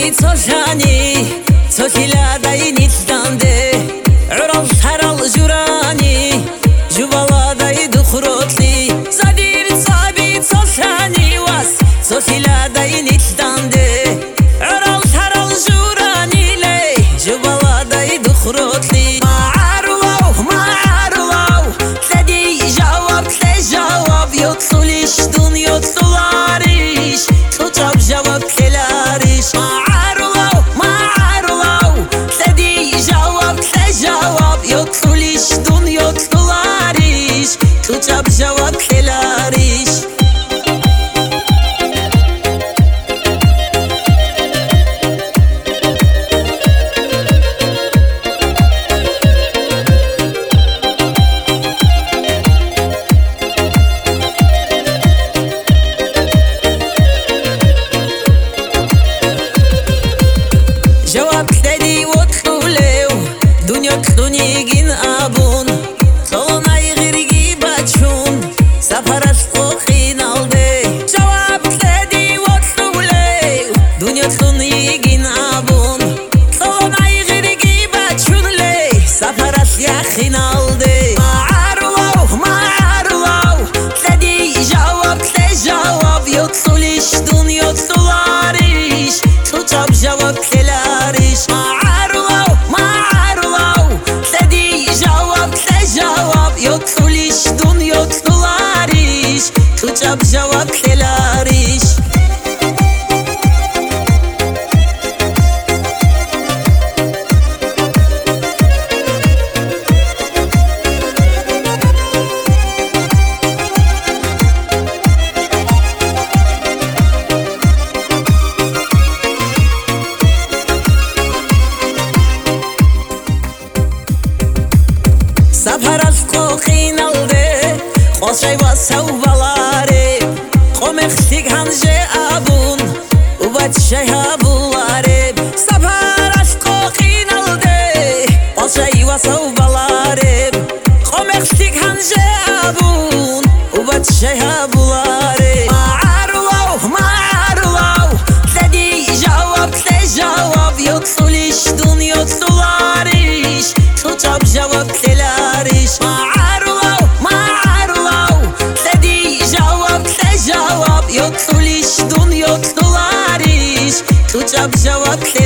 صوشاني صوتي لا دايني تستاندي عرف حرال جوراني جوالا داي دخروتلي زادير صابي صوشاني واس صوتي لا دايني تستاندي عرف حرال جوراني لي جوالا داي دخروتلي ما عارواو تلدي جواب يطلش دون يطلاريش تطب جواب تلاريش ما عارواو تلدي جواب يطلش دون يطلاريش تطب جواب تلاريش جواب تلدي وطلوليو دنيا تلوني جين أبون طولناي غيري باتشون سفر أسقوخين الدي جواب تلدي وطلوليو دنيا تلوني جين أبون طولناي غيري باتشون لي سفر أسياخين الدي ما عارواو تلدي جواب يطلش دون يطلاريش تطب جواب تلاريش ما عارواو تلدي جواب يطلش دون يطلاريش تطب جواب تلاريش سفر أسقوخين الدي خوشي واسو بالاري قوم اختيق هنجي أبون وباتشي هابولاري سفر أسقوخين الدي خوشي واسو بالاري قوم اختيق هنجي أبون وباتشي هابولاري ما عارواو تلدي جواب يطلش دون يطلاريش تطب جواب تلاريش ما عارواو تلدي جواب يطلش دون يطلاريش تطب جواب تلاريش